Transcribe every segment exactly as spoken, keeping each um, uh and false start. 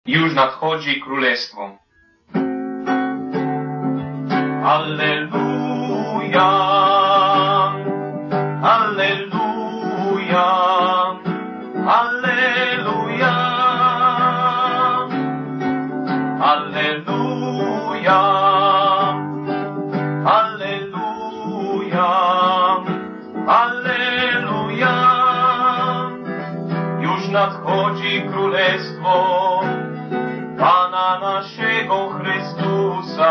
Już nadchodzi królestwo. Alleluja, alleluja, alleluja, alleluja, alleluja, alleluja. Już nadchodzi królestwo Pana naszego Chrystusa.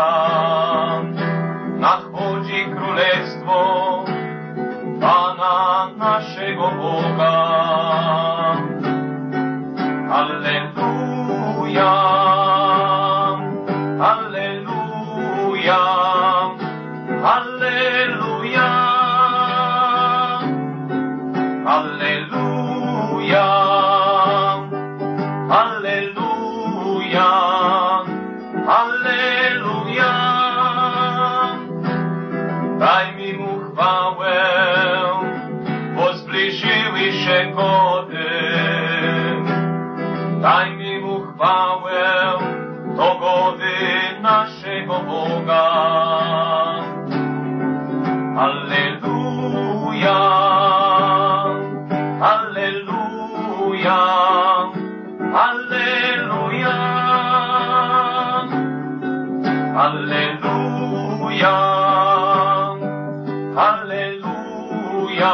Nadchodzi królestwo Pana naszego Boga. Alleluja, alleluja, alleluja, alleluja, alleluja, alleluja. Daj mi mu chwałę, bo zbliżyły się gody. Daj mi mu chwałę, to gody naszego Boga. Alleluja, alleluja, alleluja, alleluja, alleluja,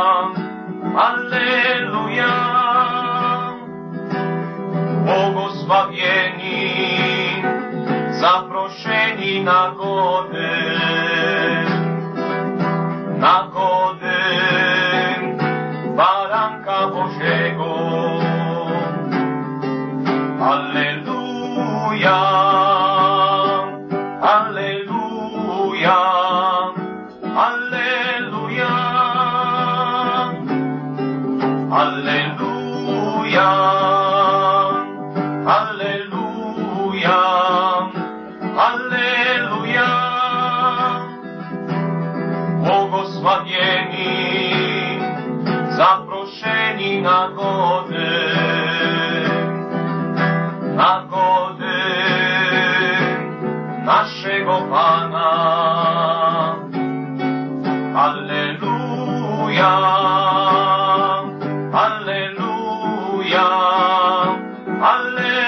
alleluja. Błogosławieni, zaproszeni na gody, na gody Baranka Bożego. Alleluja, alleluja, alleluja, alleluja, alleluja, alleluja. Błogosławieni, zaproszeni na gody, na gody naszego Pana. Alleluja, alleluja, alleluja.